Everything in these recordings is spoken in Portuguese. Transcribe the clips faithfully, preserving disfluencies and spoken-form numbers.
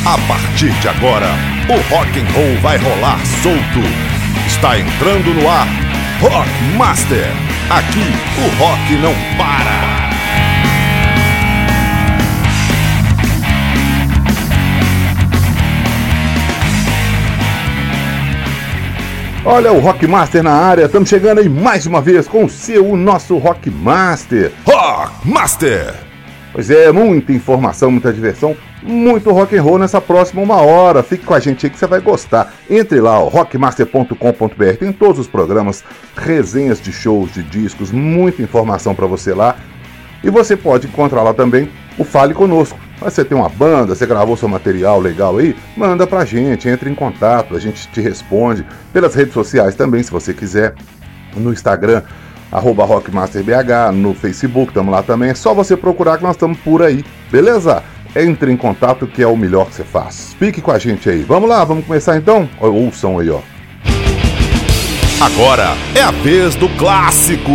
A partir de agora, o rock and roll vai rolar solto. Está entrando no ar, Rock Master. Aqui o rock não para. Olha o Rock Master na área, estamos chegando aí mais uma vez com o seu, o nosso Rock Master. Rock Master! Pois é, muita informação, muita diversão, muito rock and roll nessa próxima uma hora. Fique com a gente aí que você vai gostar. Entre lá, rock master ponto com ponto b r, tem todos os programas, resenhas de shows, de discos, muita informação para você lá. E você pode encontrar lá também o Fale Conosco. Você tem uma banda, você gravou seu material legal aí, manda pra gente, entre em contato, a gente te responde. Pelas redes sociais também, se você quiser, no Instagram, arroba rockmasterbh, no Facebook, estamos lá também. É só você procurar que nós estamos por aí, beleza? Entre em contato que é o melhor que você faz. Fique com a gente aí. Vamos lá, vamos começar então? Ouçam aí, ó. Agora é a vez do clássico.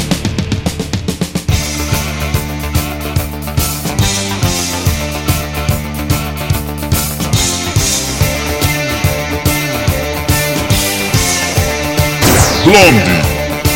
Blondie.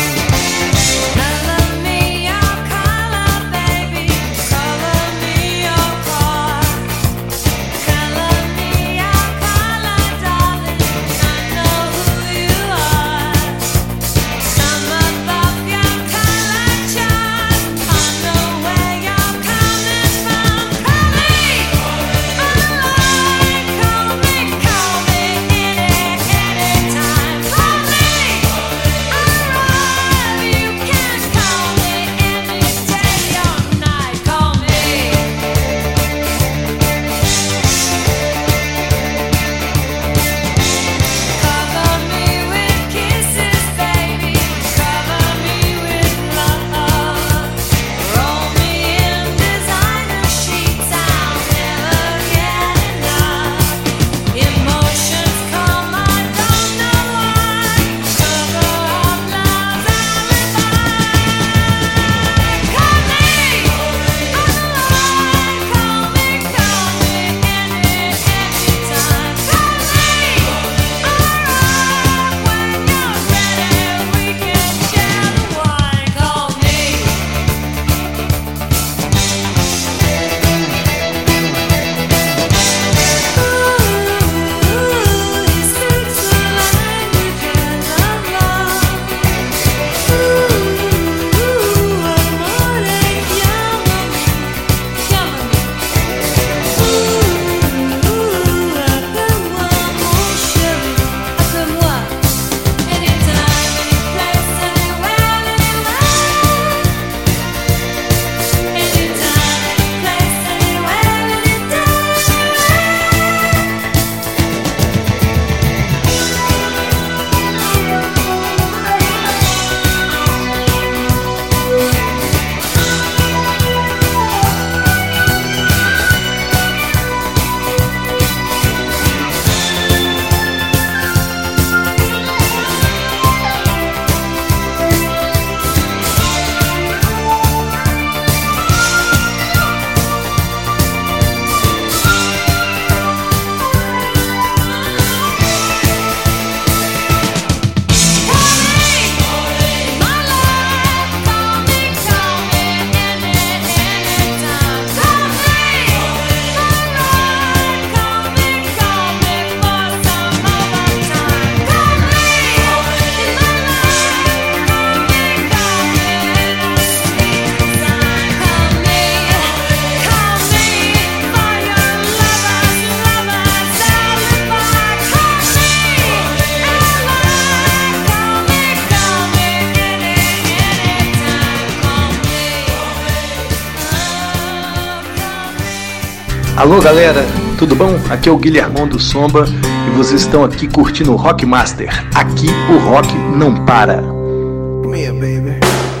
Alô galera, tudo bom? Aqui é o Guilhermão do Sombra e vocês estão aqui curtindo o Rock Master. Aqui o rock não para. Come here, baby.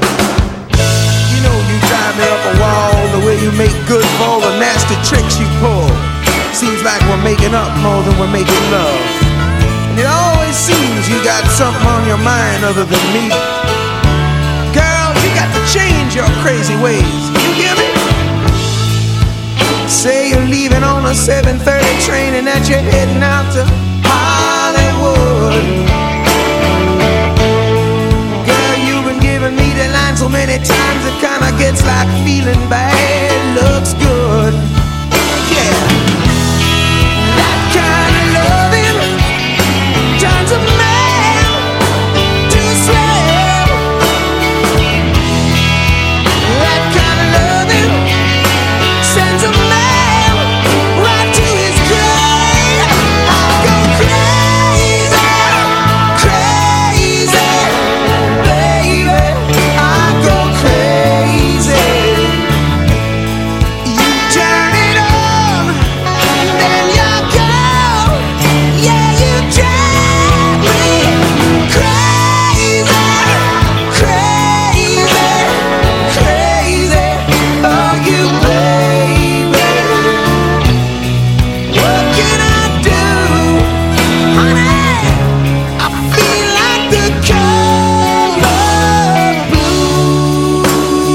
You know you drive me up a wall, the way you make good for all the nasty tricks you pull. Seems like we're making up more than we're making love. And it always seems you got something on your mind other than me. Girl, you got to change your crazy ways. You hear me? say you're leaving on a seven thirty train and that you're heading out to Hollywood. Girl, you've been giving me the line so many times it kinda gets like feeling bad looks good. Yeah, that kind of loving turns a man to a slave. That kind of loving sends a man right to his grave. I go crazy, crazy, baby. I go crazy. You turn it on, and then you go. Yeah, you drive me crazy, crazy, crazy. Oh, you baby. What can I do, honey? I feel like the color blue.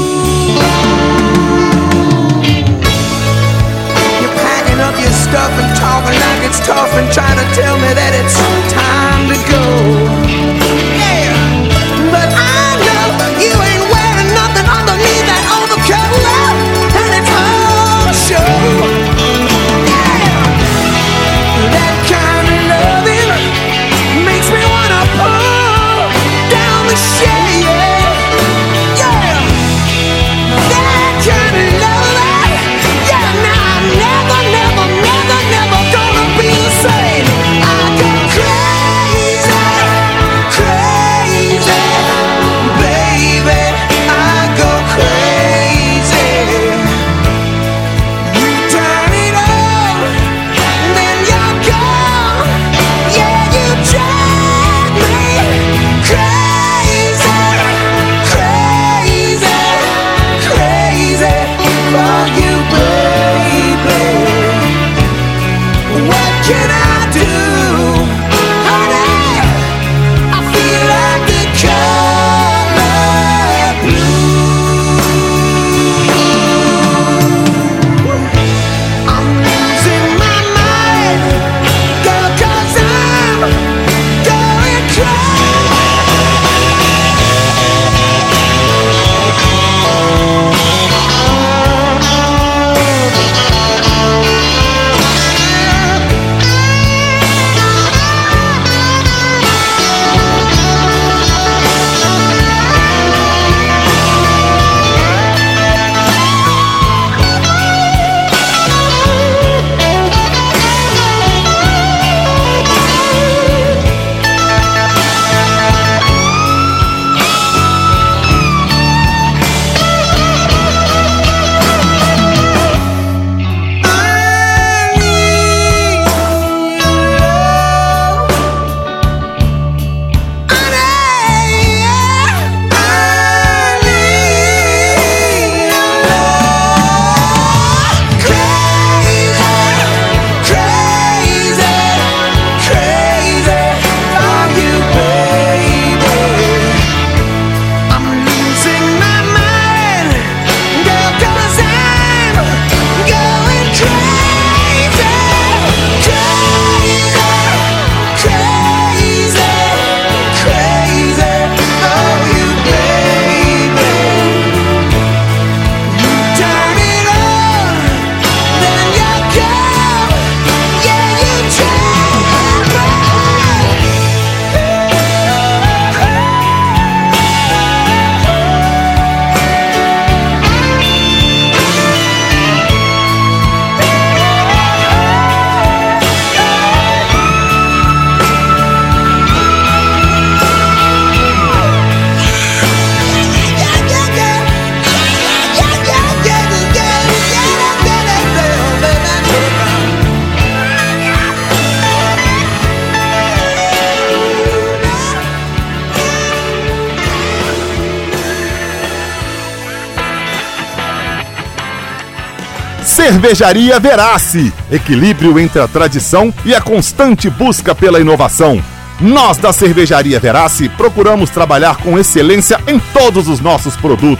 You're packing up your stuff and talking like it's tough and trying to tell me that it's time to go. Yeah, but I know you ain't wearing nothing underneath that overcoat, and it's all show. Yeah, that kind of loving makes me wanna pull down the shade. Yeah, that kind of loving. Yeah, now I'm never, never, never, never gonna be the same. I go crazy, crazy, baby. I go crazy. You turn it on, then you're gone. Yeah, you drive me crazy, crazy, crazy for you, baby. What can I do, honey? I feel like the color blue. I'm losing my mind, girl, 'cause I'm going crazy. Cervejaria Verace, equilíbrio entre a tradição e a constante busca pela inovação. Nós da Cervejaria Verace procuramos trabalhar com excelência em todos os nossos produtos.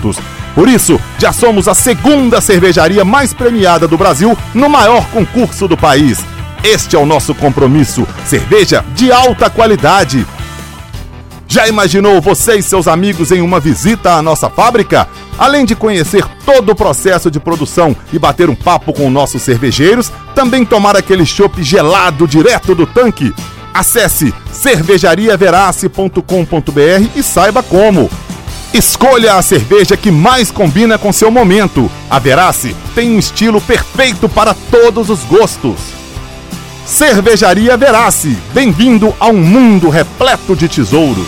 Por isso, já somos a segunda cervejaria mais premiada do Brasil no maior concurso do país. Este é o nosso compromisso, cerveja de alta qualidade. Já imaginou você e seus amigos em uma visita à nossa fábrica? Além de conhecer todo o processo de produção e bater um papo com nossos cervejeiros, também tomar aquele chopp gelado direto do tanque? Acesse cervejaria verace ponto com ponto b r e saiba como. Escolha a cerveja que mais combina com seu momento. A Verace tem um estilo perfeito para todos os gostos. Cervejaria Verace, bem-vindo a um mundo repleto de tesouros.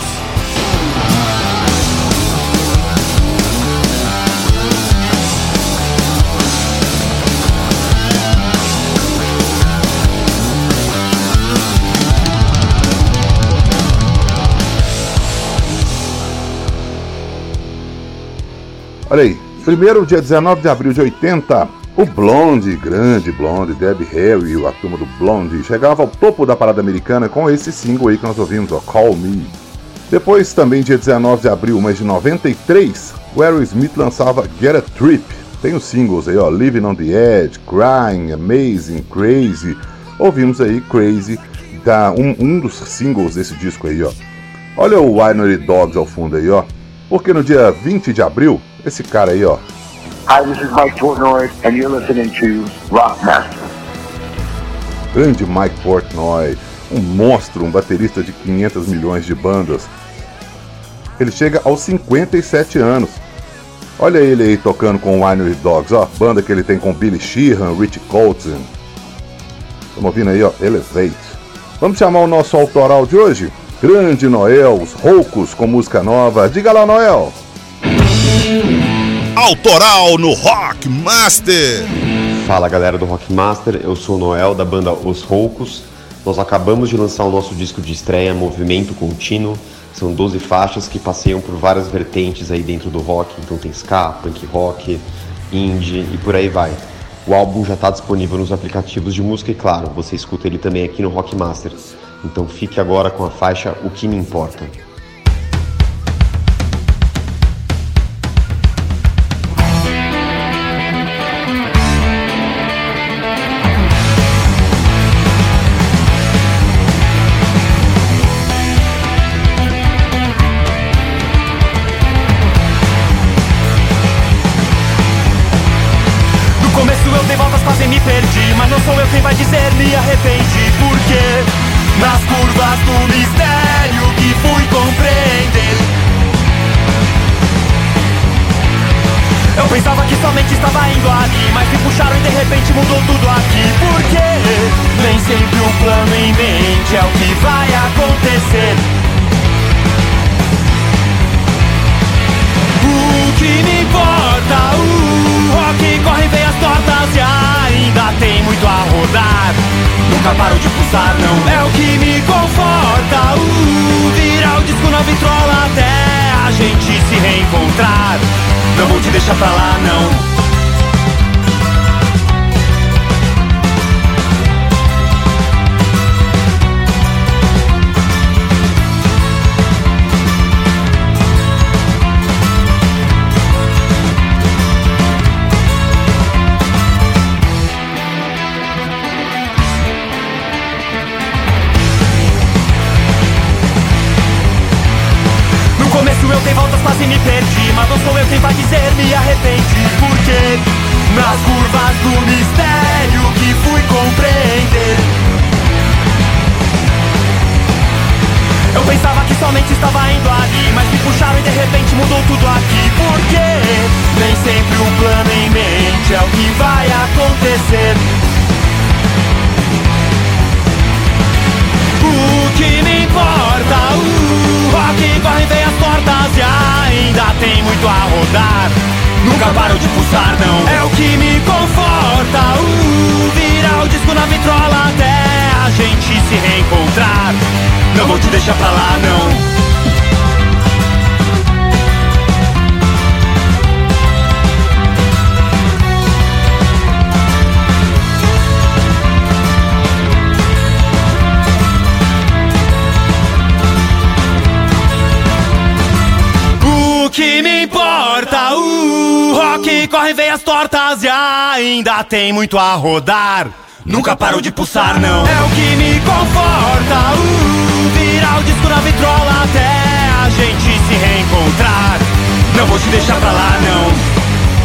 Olha aí, primeiro dia dezenove de abril de oitenta, o Blondie, grande Blondie, Debbie Harry e a turma do Blondie chegava ao topo da parada americana com esse single aí que nós ouvimos, ó, Call Me. Depois, também dia dezenove de abril, mas de noventa e três, o Aerosmith lançava Get a Trip. Tem os singles aí, ó, Living on the Edge, Crying, Amazing, Crazy. Ouvimos aí Crazy, da, um, um dos singles desse disco aí, ó. Olha o Winery Dogs ao fundo aí, ó. Porque no dia vinte de abril, esse cara aí, ó. Hi, this is Mike Portnoy, and you're listening to Rock Master. Grande Mike Portnoy, um monstro, um baterista de quinhentos milhões de bandas. Ele chega aos cinquenta e sete anos. Olha ele aí tocando com o Winery Dogs, ó, banda que ele tem com Billy Sheehan, Rich Colton. Estamos ouvindo aí, ó, Elevate. Vamos chamar o nosso autoral de hoje? Grande Noel, os Roucos com música nova. Diga lá, Noel. Autoral no Rock Master. Fala galera do Rock Master, eu sou o Noel da banda Os Roucos. Nós acabamos de lançar o nosso disco de estreia, Movimento Contínuo. São doze faixas que passeiam por várias vertentes aí dentro do rock. Então tem ska, punk rock, indie e por aí vai. O álbum já está disponível nos aplicativos de música e claro, você escuta ele também aqui no Rock Master. Então fique agora com a faixa O Que Me Importa. Me perdi, mas não sou eu quem vai dizer me arrependi. Porque nas curvas do mistério que fui compreender, eu pensava que somente estava indo ali, mas me puxaram e de repente mudou tudo aqui. Porque nem sempre um plano em mente é o que vai acontecer. O que me importa, o rock corre veias tortas e ainda tem muito a rodar. Nunca paro de pulsar, não é o que me conforta. O virar o disco na vitrola até a gente se reencontrar. Não vou te deixar pra lá, não. Eu dei voltas, quase me perdi, mas não sou eu quem vai dizer me arrependi. Porque nas curvas do mistério que fui compreender, eu pensava que somente estava indo ali, mas me puxaram e de repente mudou tudo aqui. Porque nem sempre um plano em mente é o que vai acontecer. O que me importa, o rock corre veias tortas e ainda tem muito a rodar. Nunca paro de pulsar, não é o que me conforta. O virar o disco na vitrola até a gente se reencontrar. Não vou te deixar pra lá, não. O que me importa, uh corre veias tortas e ainda tem muito a rodar. Nunca parou de pulsar, não. É o que me conforta. Uh, virar o disco na vitrola até a gente se reencontrar. Não vou te deixar pra lá, não.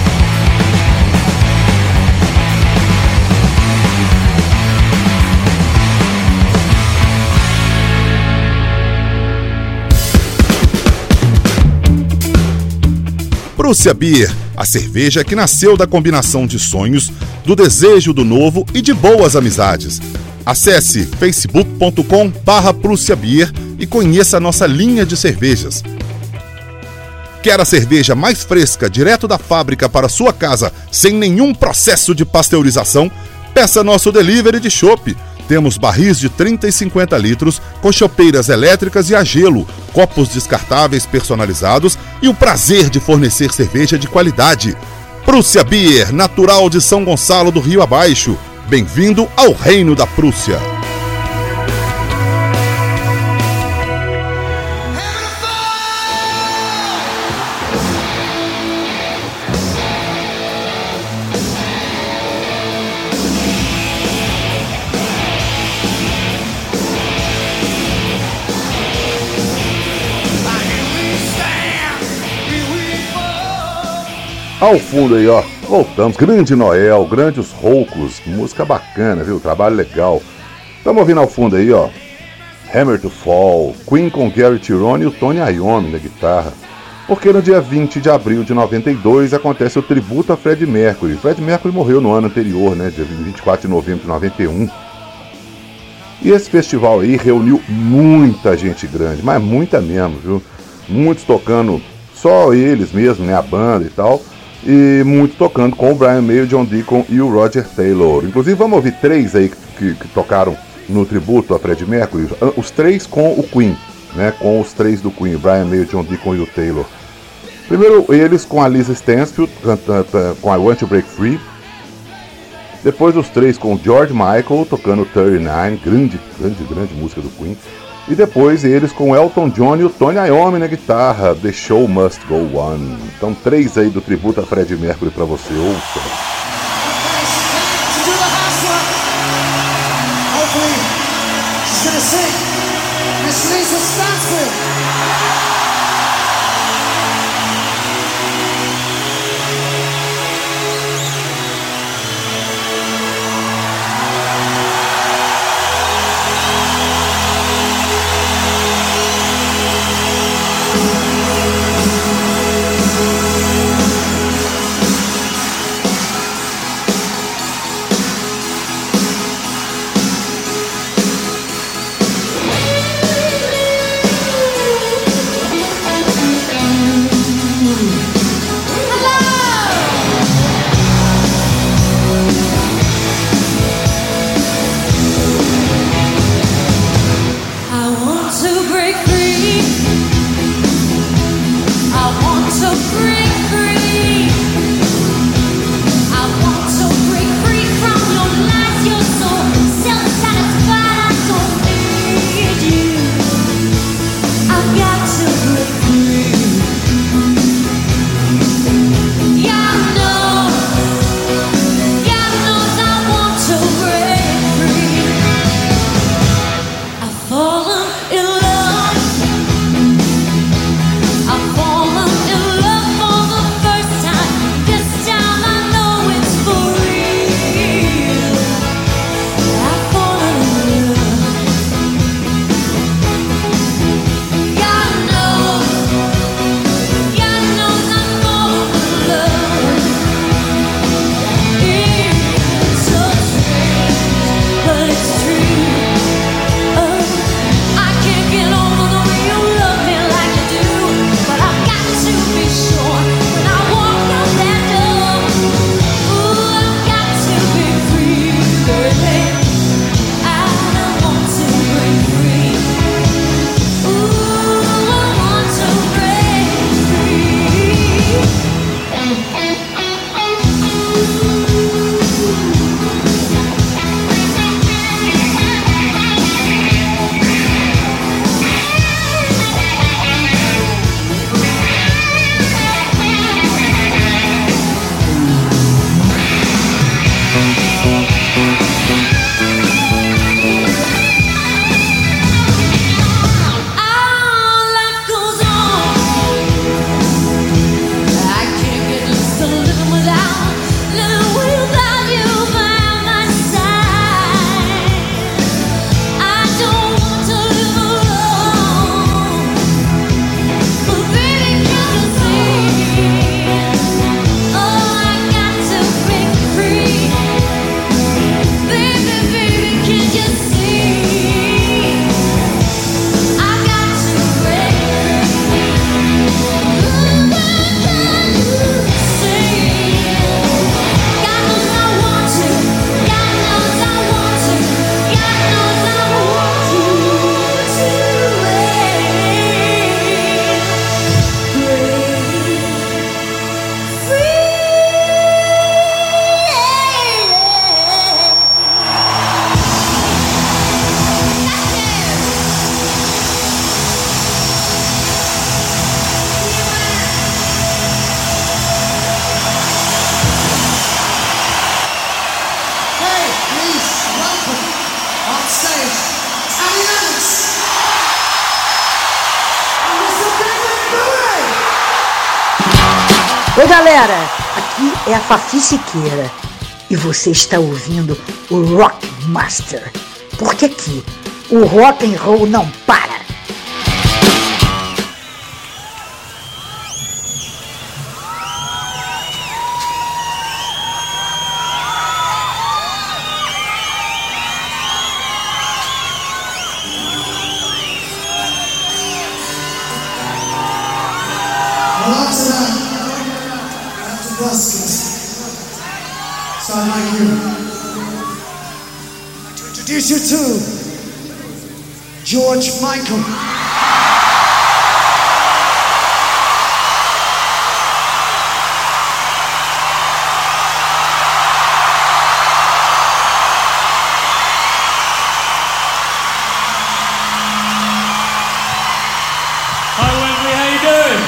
Prússia Beer, a cerveja que nasceu da combinação de sonhos, do desejo do novo e de boas amizades. Acesse facebook ponto com barra Prússia Beer e conheça a nossa linha de cervejas. Quer a cerveja mais fresca, direto da fábrica para sua casa, sem nenhum processo de pasteurização? Peça nosso delivery de chopp. Temos barris de trinta e cinquenta litros, com chopeiras elétricas e a gelo, copos descartáveis personalizados e o prazer de fornecer cerveja de qualidade. Prússia Beer, natural de São Gonçalo do Rio Abaixo. Bem-vindo ao Reino da Prússia. Ao fundo aí, ó, voltamos. Grande Noel, grande Os Roucos, música bacana, viu? Trabalho legal. Estamos ouvindo ao fundo aí, ó, Hammer to Fall, Queen com Gary Cherone e o Tony Iommi na guitarra. Porque no dia vinte de abril de noventa e dois acontece o tributo a Freddie Mercury. Freddie Mercury morreu no ano anterior, né, dia vinte e quatro de novembro de noventa e um. E esse festival aí reuniu muita gente grande, mas muita mesmo, viu? Muitos tocando, só eles mesmo, né, a banda e tal. E muito tocando com o Brian May, o John Deacon e o Roger Taylor. Inclusive vamos ouvir três aí que, que, que tocaram no tributo a Freddie Mercury. Os três com o Queen, né? Com os três do Queen, o Brian May, o John Deacon e o Taylor. Primeiro eles com a Lisa Stansfield, com I Want to Break Free. Depois os três com o George Michael, tocando trinta e nove, grande, grande, grande música do Queen. E depois eles com Elton John e o Tony Iommi na guitarra, The Show Must Go On. Então três aí do tributo a Freddie Mercury pra você, ouça. galera, aqui é a Fafi Siqueira e você está ouvindo o Rock Master, porque aqui o rock and roll não para. So I'd like you to introduce you to George Michael. Hi Wembley, how you doing?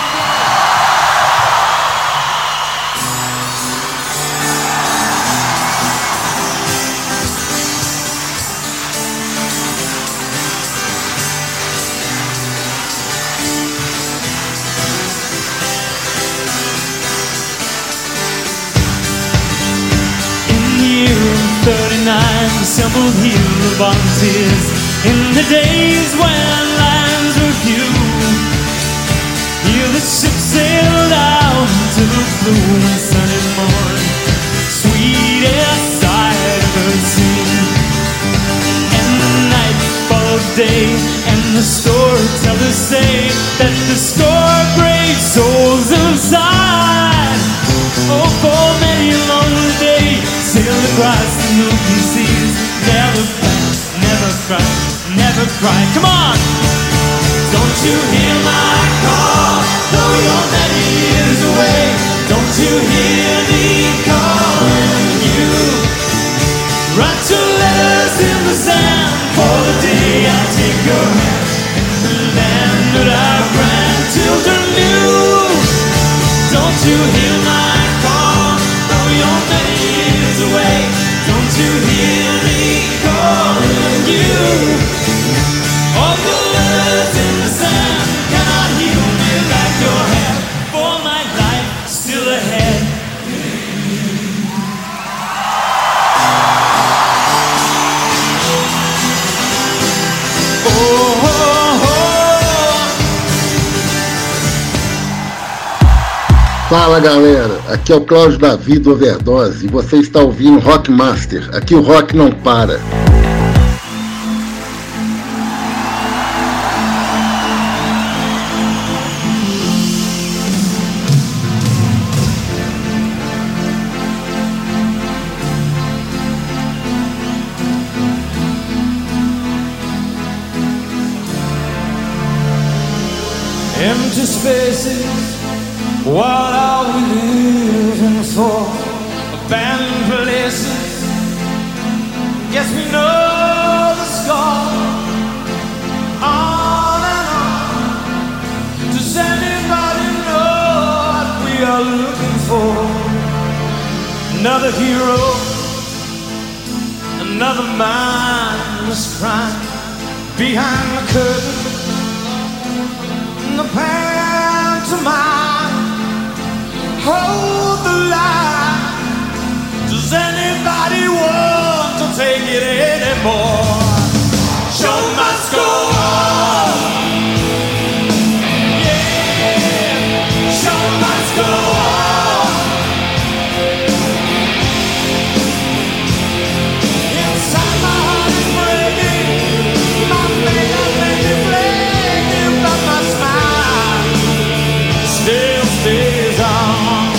thirty-nine assembled here the volunteers in the days when lands were few. Here the ship sailed out to the blue and sunny morn, sweetest sight ever seen. And the night followed day, and the storytellers say that the score brave souls inside, oh, for many a lonely day, sailed across the milky seas, never cried, never cried, never cried. Come on! Don't you hear my call, though you're many years away? Don't you hear me calling you? Write your letters in the sand for the day I take your hand in the land that our grandchildren knew. Don't you hear my call, though you're many years away? Don't you hear me calling you? All the letters in the sand cannot heal me like your hand, for my life still ahead. Oh, oh, oh. Fala galera, aqui é o Cláudio Davi do Overdose e você está ouvindo Rock Master, aqui o rock não para. Empty spaces, what are we living for? Abandoned places, guess we know the score. On and on, does anybody know what we are looking for? Another hero, another mindless crime behind the curtain. The pantomime, hold the line. Does anybody want to take it anymore? Show must go on. Yeah, show must go on. Inside my heart is breaking, my face may be flaking, but my smile still stays on.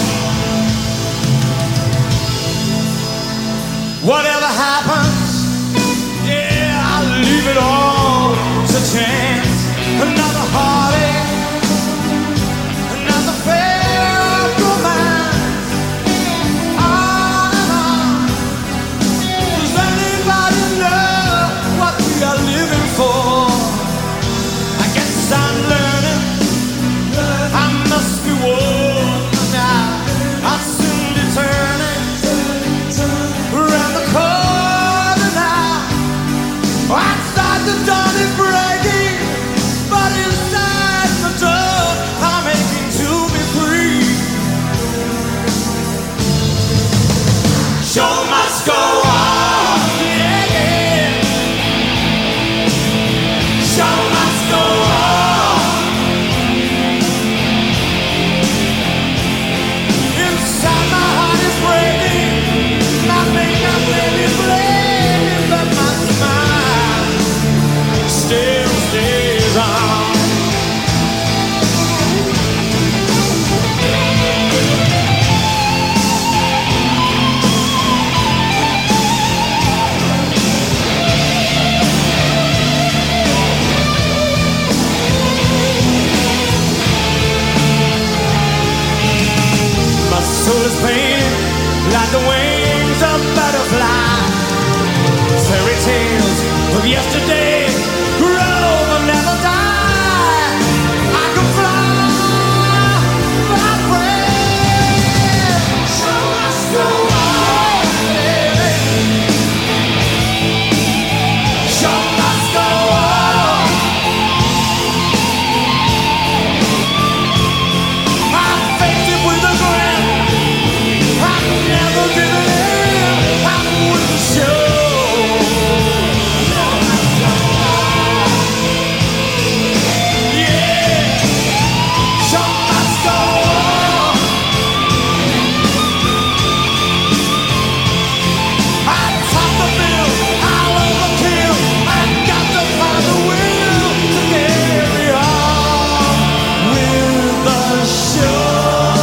Whatever happens, yeah, I'll leave it all to chance. Another heartache, another failed romance. On and on. Does anybody know what we are living for? I guess I'm learning, I must be warned now. I'll soon be turning around the corner now. Outside the dawn is breaking, show must go on. Yeah, yeah. Show must go on. Inside my heart is breaking, my makeup really bleeding, but my smile still stays on. Soul is painted like the wings of butterflies. Fairy tales of yesterday grow but never die. I can fly, my friend. Show must go on, baby. Show must go on. I faced it with a grin. Never given in, I'm with the show. Yeah, show must go on. I top the bill, I'll overkill. I got to find the will to carry on with the show.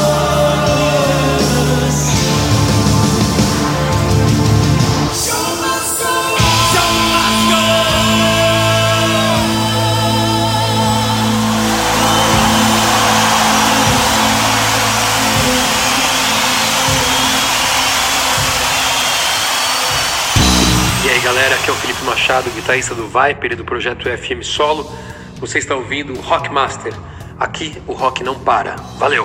E aí galera, aqui é o Felipe Machado, guitarrista do Viper e do projeto F M Solo. Você está ouvindo o Rock Master. Aqui o rock não para. Valeu!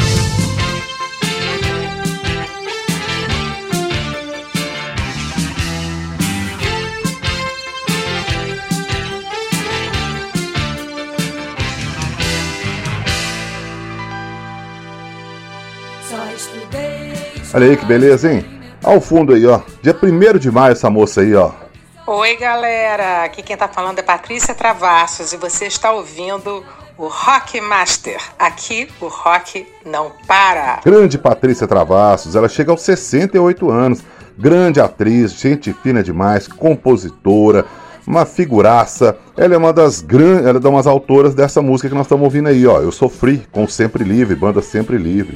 Olha aí que beleza, hein? Ao fundo aí, ó. Dia primeiro de maio essa moça aí, ó. Oi, galera. Aqui quem tá falando é Patrícia Travassos e você está ouvindo o Rock Master. Aqui o rock não para. Grande Patrícia Travassos, ela chega aos sessenta e oito anos. Grande atriz, gente fina demais, compositora, uma figuraça. Ela é uma das grandes, ela é uma das autoras dessa música que nós estamos ouvindo aí, ó. Eu Sofri, com Sempre Livre, banda Sempre Livre.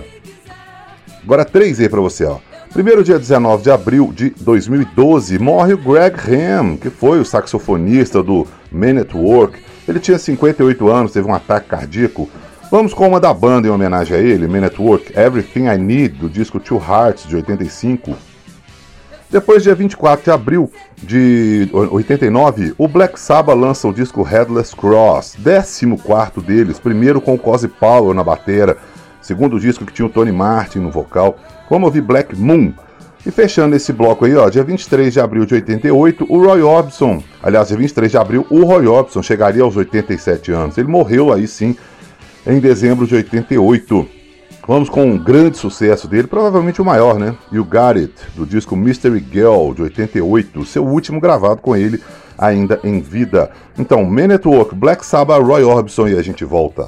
Agora três aí pra você, ó. Primeiro dia dezenove de abril de dois mil e doze, morre o Greg Ham, que foi o saxofonista do Men at Work. Ele tinha cinquenta e oito anos, teve um ataque cardíaco. Vamos com uma da banda em homenagem a ele, Men at Work, Everything I Need, do disco Two Hearts, de oitenta e cinco. Depois, dia vinte e quatro de abril de oitenta e nove, o Black Sabbath lança o disco Headless Cross, décimo quarto deles, primeiro com o Cozy Powell na batera, segundo disco que tinha o Tony Martin no vocal. Vamos ouvir Black Moon. E fechando esse bloco aí, ó, dia vinte e três de abril de oitenta e oito, o Roy Orbison, aliás, dia vinte e três de abril, o Roy Orbison chegaria aos oitenta e sete anos. Ele morreu aí sim, em dezembro de oitenta e oito. Vamos com um grande sucesso dele, provavelmente o maior, né? You Got It, do disco Mystery Girl, de oitenta e oito, seu último gravado com ele, ainda em vida. Então, Men at Work, Black Sabbath, Roy Orbison, e a gente volta.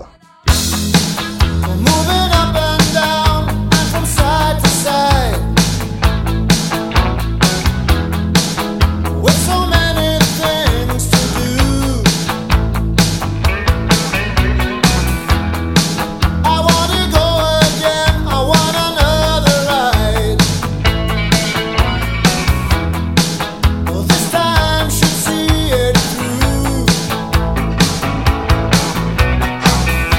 Time should see it through.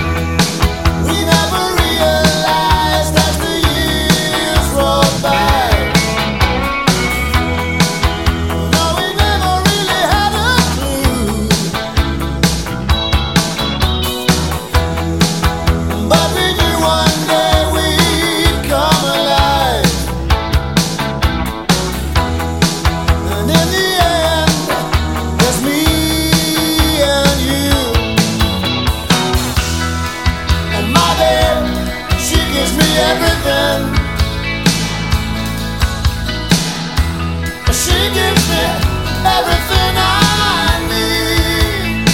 everything I need.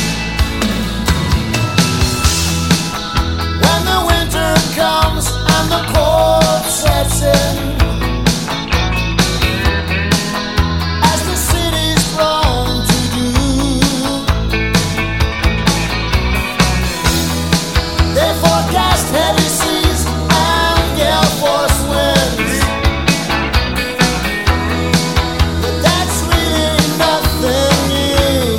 When the winter comes and the cold sets in, as the city's prone to do, they forecast heavy seas and gale force winds. But that's really nothing new.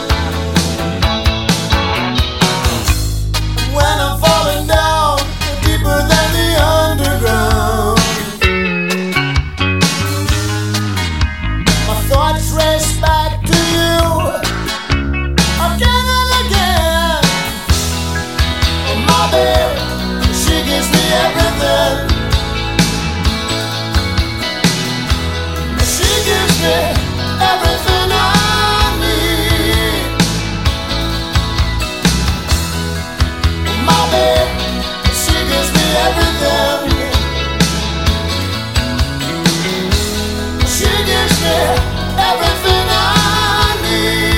When I'm falling down deeper than the underground, my thoughts race back to you again and again. Oh, my babe, she gives me everything. She gives me everything I need. Oh, my babe, she gives me everything. She gives me everything I need.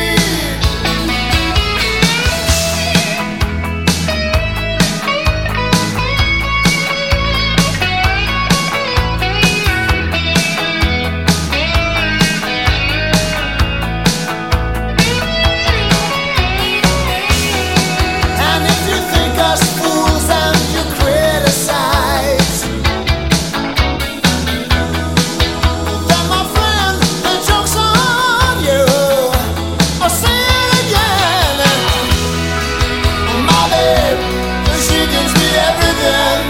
And if you think us fools and you criticize, then my friend, the joke's on you. I'll say it again. My babe, she gives me everything.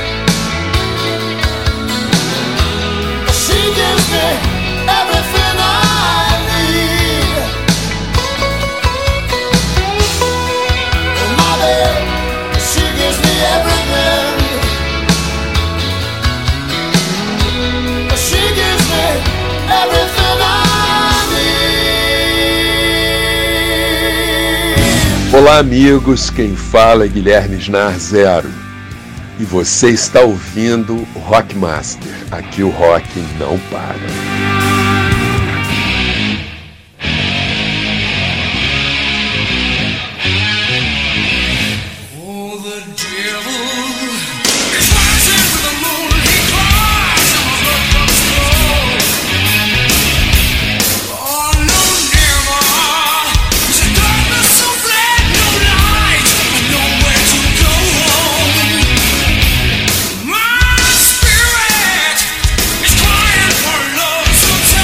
She gives me everything I need. My babe, she gives me everything. She gives me everything I need. Olá, amigos, quem fala é Guilherme Snar Zero e você está ouvindo o Rockmaster. Aqui o rock não para. My spirit is crying for love.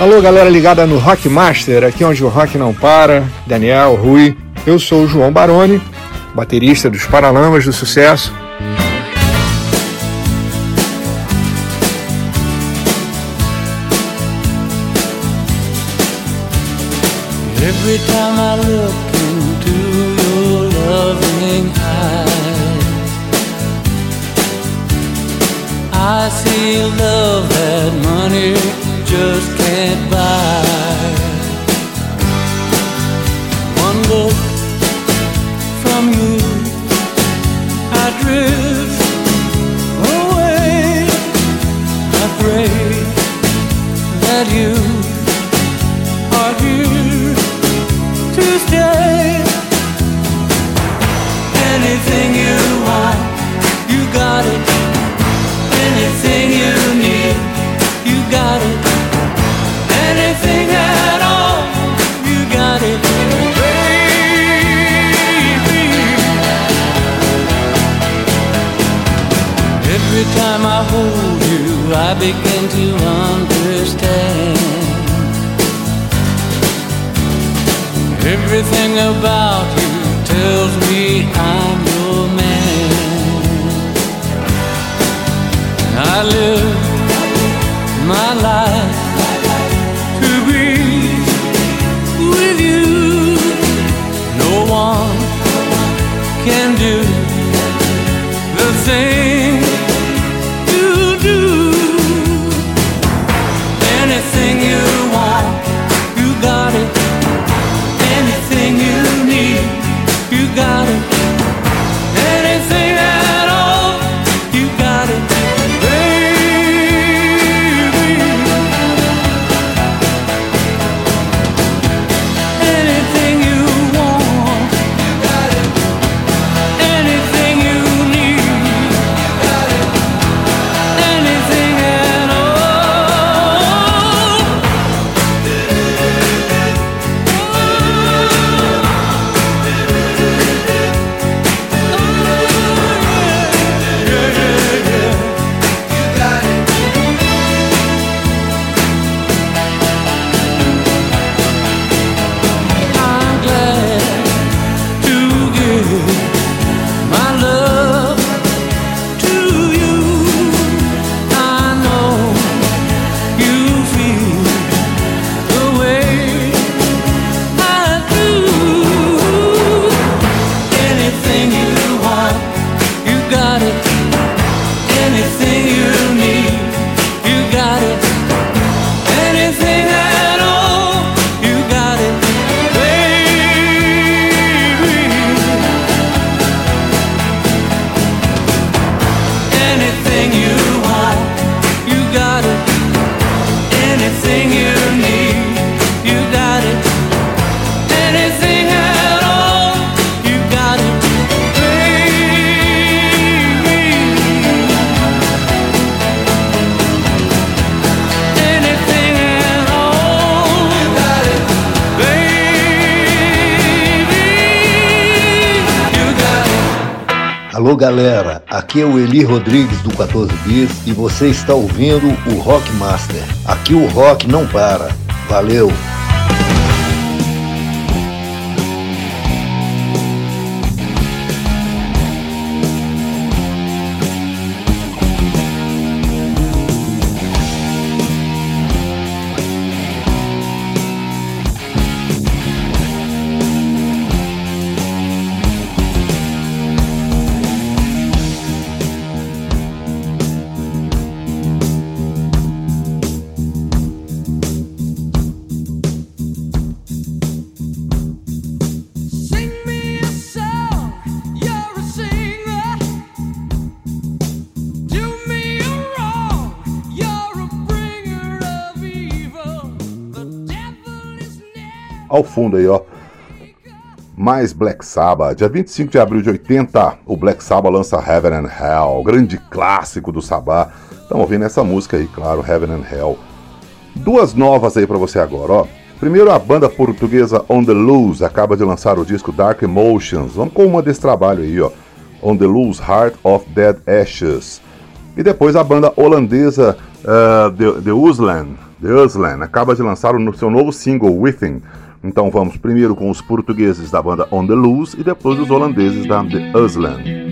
Alô, galera ligada no Rock Master, aqui onde o rock não para. Daniel, Rui, eu sou o João Baroni, baterista dos Paralamas do Sucesso. Every time I look into your loving eyes, I see love that money just can't buy. One look from you, I drift away. I pray that you are here to stay. Anything you want, you got it. Anything you need, you got it. Anything at all, you got it, baby. Every time I hold you, I begin to understand. Everything about you tells me I'm your man. I live my life to be with you. No one can do the thing you do. Anything you want, you got it. Anything you need, you got it. Anything at all, you got it, baby. Anything you want, you got it. Anything you need, you got it. Anything at all. Alô galera, aqui é o Eli Rodrigues do quatorze Bis e você está ouvindo o Rock Master. Aqui o rock não para. Valeu! Ao fundo aí, ó, mais Black Sabbath. Dia vinte e cinco de abril de oitenta, o Black Sabbath lança Heaven and Hell, grande clássico do Sabbath. Estamos ouvindo essa música aí, claro, Heaven and Hell. Duas novas aí pra você agora, ó. Primeiro, a banda portuguesa On The Loose acaba de lançar o disco Dark Emotions. Vamos com uma desse trabalho aí, ó, On The Loose, Heart of Dead Ashes. E depois a banda holandesa uh, The, The Oosland The Uslan acaba de lançar o seu novo single, Within. Então vamos primeiro com os portugueses da banda On The Loose e depois os holandeses da The Uslan.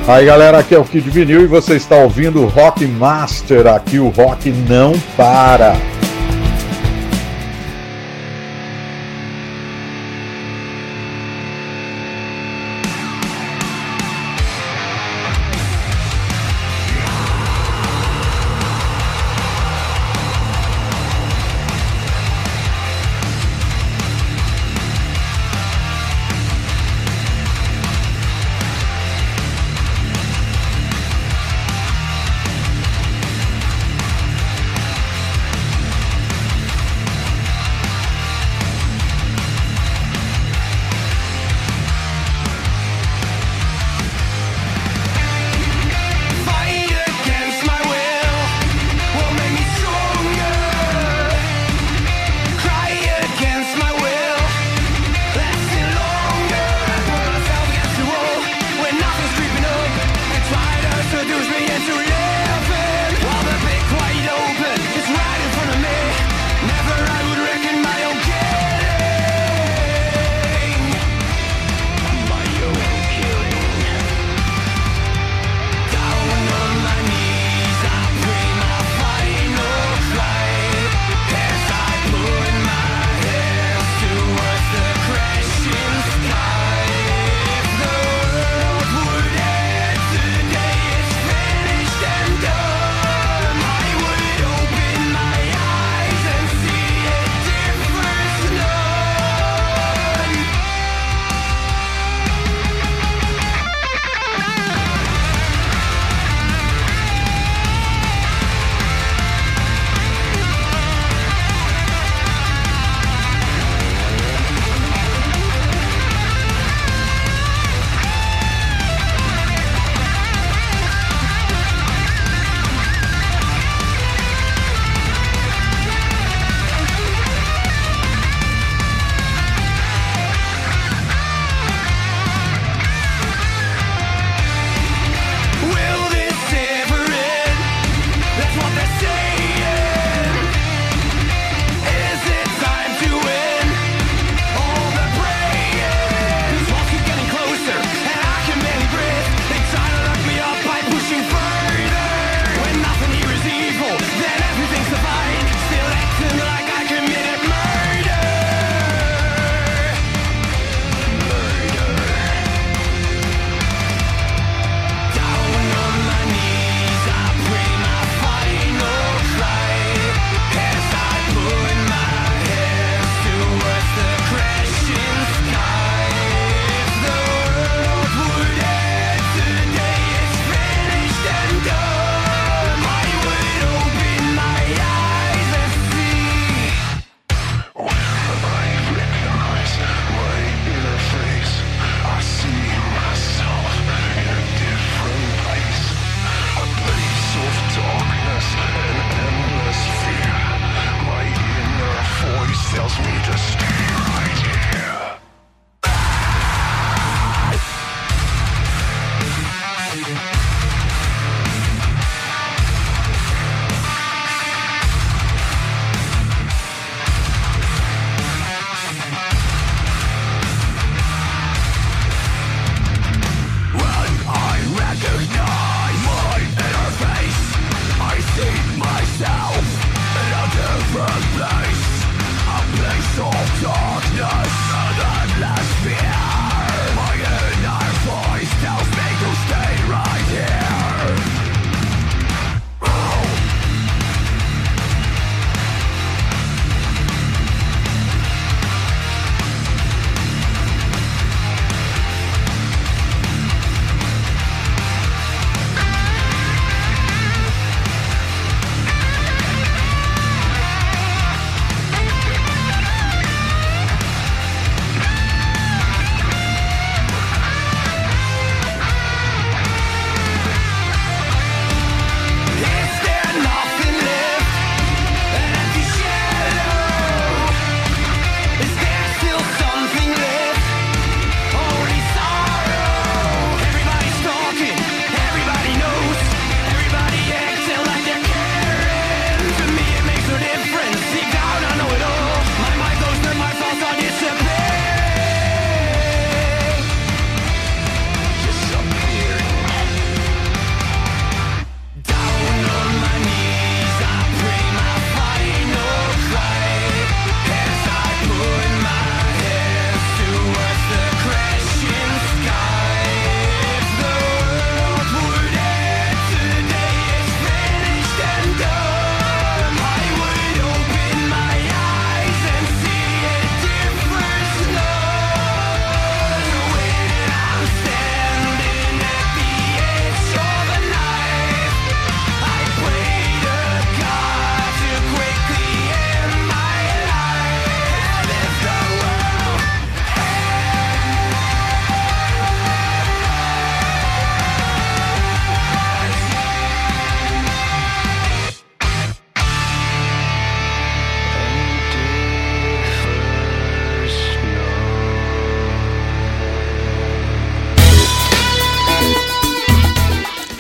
Aí galera, aqui é o Kid Vinil e você está ouvindo o Rock Master, aqui o rock não para.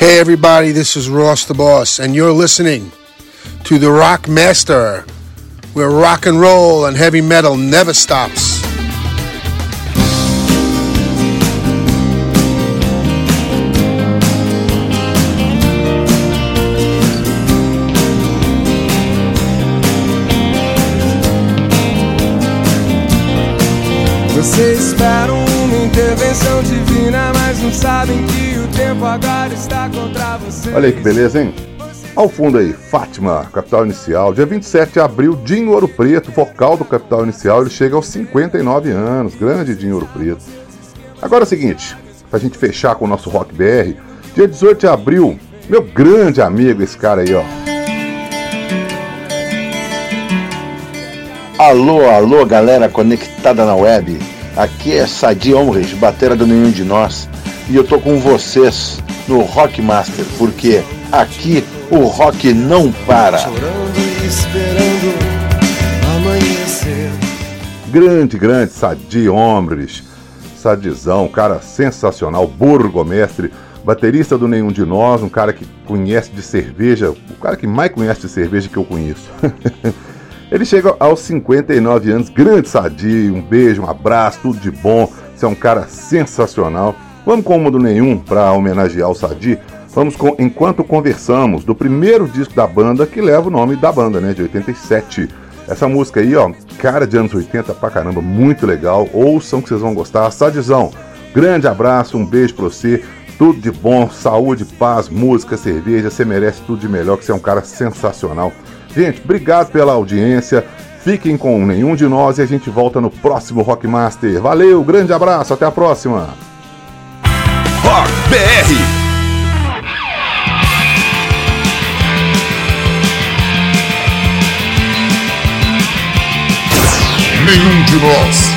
Hey everybody, this is Ross the Boss, and you're listening to the Rock Master, where rock and roll and heavy metal never stops. Vocês esperam uma intervenção divina, mas não sabem que o tempo agora está contra vocês. Olha aí que beleza, hein? Ao fundo aí, Fátima, Capital Inicial. Dia vinte e sete de abril, Dinho Ouro Preto, vocal do Capital Inicial. Ele chega aos cinquenta e nove anos. Grande Dinho Ouro Preto. Agora é o seguinte, pra gente fechar com o nosso Rock B R, dia dezoito de abril, meu grande amigo, esse cara aí, ó. Alô, alô, galera conectada na web. Aqui é Sadi Omres, batera do Nenhum de Nós. E eu tô com vocês no Rock Master, porque aqui o rock não para. Chorando e esperando amanhecer. Grande, grande Sadi Omres. Sadizão, cara sensacional, burgomestre, baterista do Nenhum de Nós, um cara que conhece de cerveja, o cara que mais conhece de cerveja que eu conheço. Ele chega aos cinquenta e nove anos, grande Sadi, um beijo, um abraço, tudo de bom, você é um cara sensacional. Vamos com uma do Nenhum para homenagear o Sadi. Vamos com Enquanto Conversamos, do primeiro disco da banda, que leva o nome da banda, né, de oitenta e sete. Essa música aí, ó, cara de anos oitenta pra caramba, muito legal, ouçam que vocês vão gostar. Sadizão, grande abraço, um beijo pra você, tudo de bom, saúde, paz, música, cerveja, você merece tudo de melhor, que você é um cara sensacional. Gente, obrigado pela audiência, fiquem com Nenhum de Nós e a gente volta no próximo Rock Master. Valeu, grande abraço, até a próxima. Rock B R. Nenhum de Nós.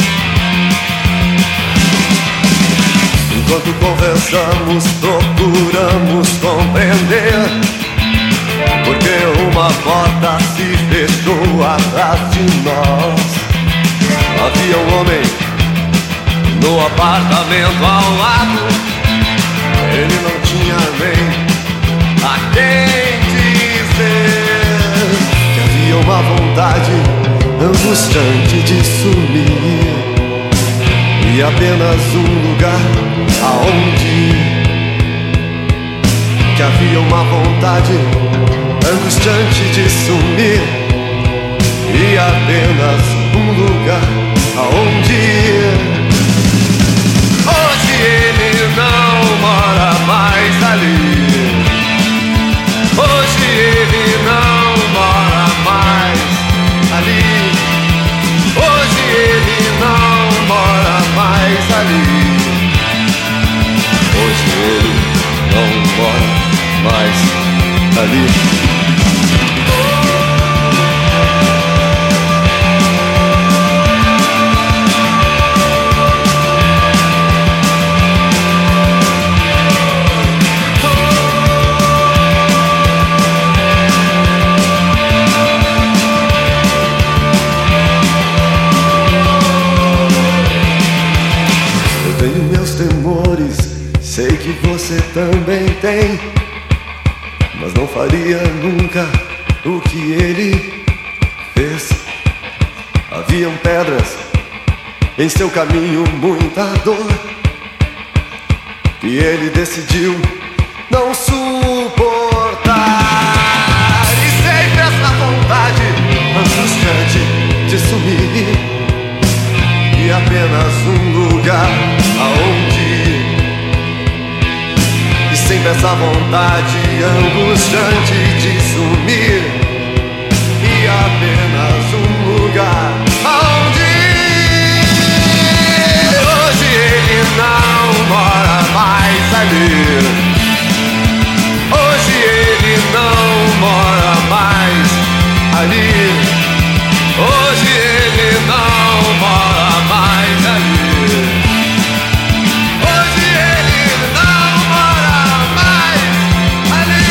Enquanto conversamos, procuramos compreender porque uma porta se fechou atrás de nós. Havia um homem no apartamento ao lado. Ele não tinha nem a quem dizer que havia uma vontade angustiante de sumir e apenas um lugar aonde ir. Que havia uma vontade angustiante de sumir e apenas um lugar aonde ir. Hoje ele não mora mais ali. Hoje ele não mora mais ali. Hoje ele não mora mais ali. Hoje ele não mora mais ali. Eu tenho meus temores, sei que você também tem, mas não faria nunca o que ele fez. Haviam pedras em seu caminho, muita dor, e ele decidiu não suportar. E sempre essa vontade angustiante de sumir e apenas um lugar aonde ir. E sempre essa vontade angustiante de sumir e apenas um lugar aonde ir. Hoje ele não mora mais ali. Hoje ele não mora mais ali. Hoje ele não mora mais ali. Hoje ele não mora mais ali.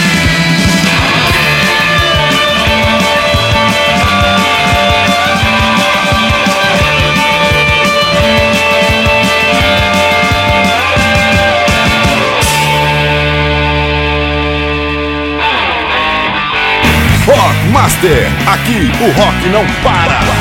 Master. Aqui o rock não para.